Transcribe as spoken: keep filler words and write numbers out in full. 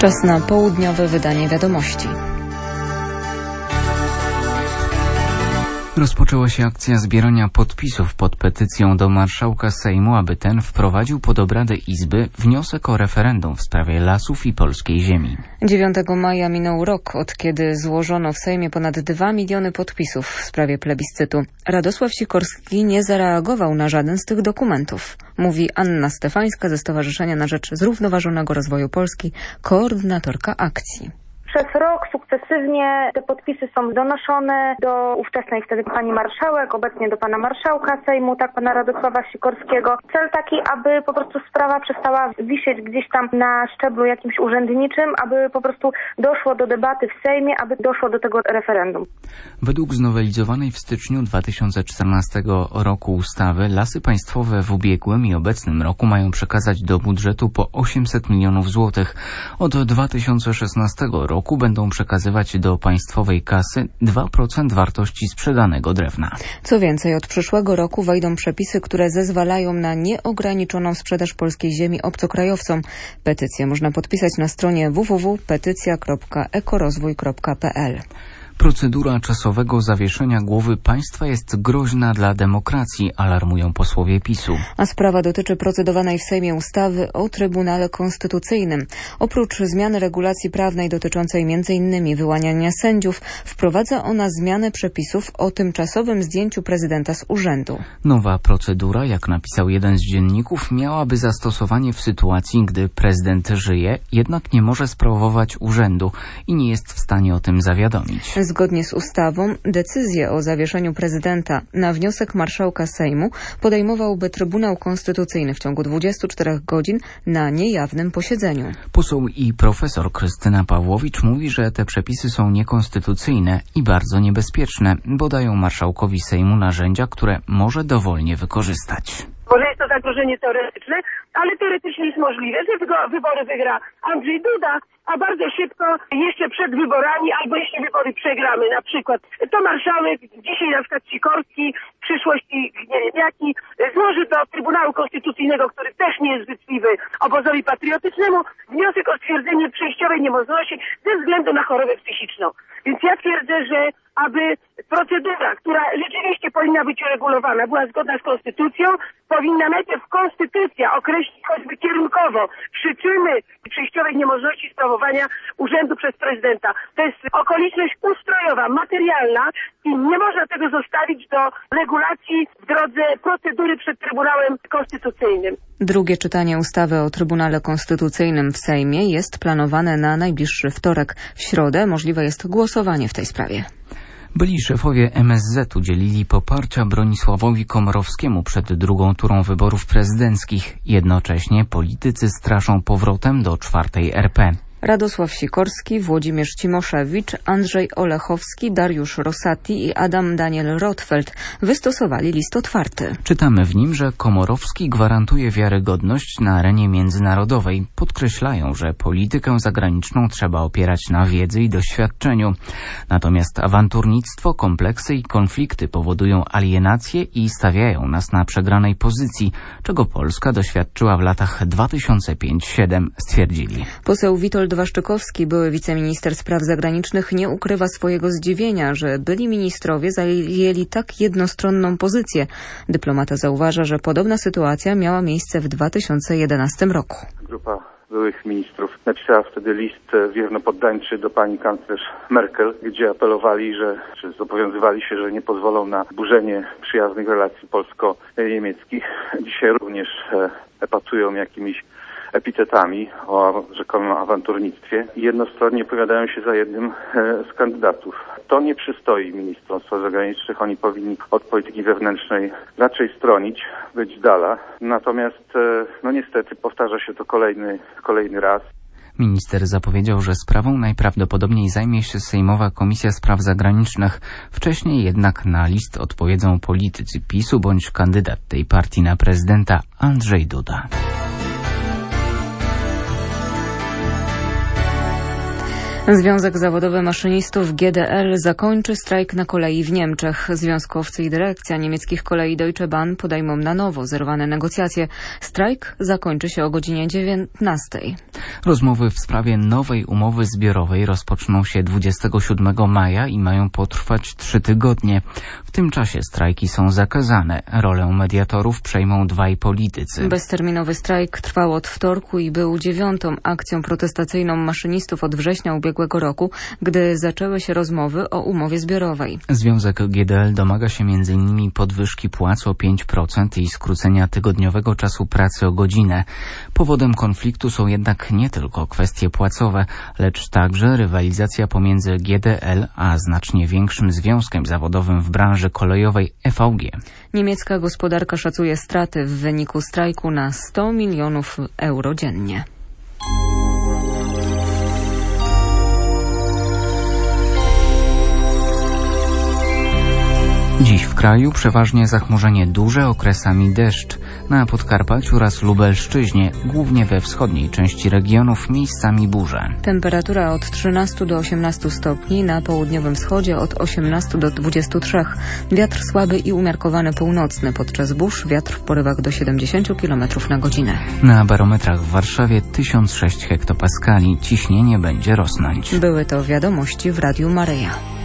Czas na południowe wydanie wiadomości. Rozpoczęła się akcja zbierania podpisów pod petycją do marszałka Sejmu, aby ten wprowadził pod obrady Izby wniosek o referendum w sprawie lasów i polskiej ziemi. dziewiątego maja minął rok, od kiedy złożono w Sejmie ponad dwa miliony podpisów w sprawie plebiscytu. Radosław Sikorski nie zareagował na żaden z tych dokumentów, mówi Anna Stefańska ze Stowarzyszenia na Rzecz Zrównoważonego Rozwoju Polski, koordynatorka akcji. Przez rok sukcesywnie te podpisy są donoszone do ówczesnej wtedy pani marszałek, obecnie do pana marszałka Sejmu, tak pana Radosława Sikorskiego. Cel taki, aby po prostu sprawa przestała wisieć gdzieś tam na szczeblu jakimś urzędniczym, aby po prostu doszło do debaty w Sejmie, aby doszło do tego referendum. Według znowelizowanej w styczniu dwa tysiące czternastego roku ustawy Lasy Państwowe w ubiegłym i obecnym roku mają przekazać do budżetu po osiemset milionów złotych. Od dwa tysiące szesnastego roku będą przekazywać do państwowej kasy dwa procent wartości sprzedanego drewna. Co więcej, od przyszłego roku wejdą przepisy, które zezwalają na nieograniczoną sprzedaż polskiej ziemi obcokrajowcom. Petycję można podpisać na stronie w w w kropka petycja kropka ekorozwój kropka p l. Procedura czasowego zawieszenia głowy państwa jest groźna dla demokracji, alarmują posłowie PiSu. A sprawa dotyczy procedowanej w Sejmie ustawy o Trybunale Konstytucyjnym. Oprócz zmiany regulacji prawnej dotyczącej m in wyłaniania sędziów, wprowadza ona zmianę przepisów o tymczasowym zdjęciu prezydenta z urzędu. Nowa procedura, jak napisał jeden z dzienników, miałaby zastosowanie w sytuacji, gdy prezydent żyje, jednak nie może sprawować urzędu i nie jest w stanie o tym zawiadomić. Zgodnie z ustawą decyzję o zawieszeniu prezydenta na wniosek marszałka Sejmu podejmowałby Trybunał Konstytucyjny w ciągu dwudziestu czterech godzin na niejawnym posiedzeniu. Poseł i profesor Krystyna Pawłowicz mówi, że te przepisy są niekonstytucyjne i bardzo niebezpieczne, bo dają marszałkowi Sejmu narzędzia, które może dowolnie wykorzystać. Może jest to zagrożenie teoretyczne, ale teoretycznie jest możliwe, że wybory wygra Andrzej Duda, a bardzo szybko, jeszcze przed wyborami, albo jeśli wybory przegramy, na przykład, to marszałek, dzisiaj na przykład Sikorski, w przyszłości nie wiem jaki, złoży do Trybunału Konstytucyjnego, który też nie jest życzliwy obozowi patriotycznemu, wniosek o stwierdzenie przejściowej niemożności ze względu na chorobę psychiczną. Więc ja twierdzę, że aby procedura, która rzeczywiście powinna być uregulowana, była zgodna z konstytucją, powinna najpierw konstytucja określić choćby kierunkowo przyczyny przejściowej niemożności sprawowania urzędu przez prezydenta. To jest okoliczność ustrojowa, materialna i nie można tego zostawić do regulacji w drodze procedury przed Trybunałem Konstytucyjnym. Drugie czytanie ustawy o Trybunale Konstytucyjnym w Sejmie jest planowane na najbliższy wtorek. W środę możliwe jest głosowanie w tej sprawie. Byli szefowie M S Z udzielili poparcia Bronisławowi Komorowskiemu przed drugą turą wyborów prezydenckich. Jednocześnie politycy straszą powrotem do czwartej R P. Radosław Sikorski, Włodzimierz Cimoszewicz, Andrzej Olechowski, Dariusz Rosati i Adam Daniel Rotfeld wystosowali list otwarty. Czytamy w nim, że Komorowski gwarantuje wiarygodność na arenie międzynarodowej. Podkreślają, że politykę zagraniczną trzeba opierać na wiedzy i doświadczeniu. Natomiast awanturnictwo, kompleksy i konflikty powodują alienację i stawiają nas na przegranej pozycji, czego Polska doświadczyła w latach dwa tysiące piąty do dwa tysiące siódmego, stwierdzili. Poseł Witold Waszczykowski, były wiceminister spraw zagranicznych, nie ukrywa swojego zdziwienia, że byli ministrowie zajęli tak jednostronną pozycję. Dyplomata zauważa, że podobna sytuacja miała miejsce w dwa tysiące jedenastym roku. Grupa byłych ministrów napisała wtedy list wiernopoddańczy do pani kanclerz Merkel, gdzie apelowali, że, czy zobowiązywali się, że nie pozwolą na burzenie przyjaznych relacji polsko-niemieckich. Dzisiaj również epatują jakimiś epitetami o rzekomym awanturnictwie i jednostronnie opowiadają się za jednym z kandydatów. To nie przystoi ministrom spraw zagranicznych. Oni powinni od polityki wewnętrznej raczej stronić, być z dala. Natomiast, no niestety, powtarza się to kolejny, kolejny raz. Minister zapowiedział, że sprawą najprawdopodobniej zajmie się Sejmowa Komisja Spraw Zagranicznych. Wcześniej jednak na list odpowiedzą politycy PiSu bądź kandydat tej partii na prezydenta Andrzej Duda. Związek Zawodowy Maszynistów G D L zakończy strajk na kolei w Niemczech. Związkowcy i dyrekcja niemieckich kolei Deutsche Bahn podejmą na nowo zerwane negocjacje. Strajk zakończy się o godzinie dziewiętnastej. Rozmowy w sprawie nowej umowy zbiorowej rozpoczną się dwudziestego siódmego maja i mają potrwać trzy tygodnie. W tym czasie strajki są zakazane. Rolę mediatorów przejmą dwaj politycy. Bezterminowy strajk trwał od wtorku i był dziewiątą akcją protestacyjną maszynistów od września ubiegłego roku, gdy zaczęły się rozmowy o umowie zbiorowej. Związek G D L domaga się między innymi podwyżki płac o pięć procent i skrócenia tygodniowego czasu pracy o godzinę. Powodem konfliktu są jednak nie tylko kwestie płacowe, lecz także rywalizacja pomiędzy G D L a znacznie większym związkiem zawodowym w branży kolejowej F V G. Niemiecka gospodarka szacuje straty w wyniku strajku na sto milionów euro dziennie. Dziś w kraju przeważnie zachmurzenie duże, okresami deszcz. Na Podkarpaciu oraz Lubelszczyźnie, głównie we wschodniej części regionów, miejscami burze. Temperatura od trzynastu do osiemnastu stopni, na południowym wschodzie od osiemnastu do dwudziestu trzech. Wiatr słaby i umiarkowany północny. Podczas burz wiatr w porywach do siedemdziesięciu kilometrów na godzinę. Na barometrach w Warszawie tysiąc sześć hektopaskali. Ciśnienie będzie rosnąć. Były to wiadomości w Radiu Maryja.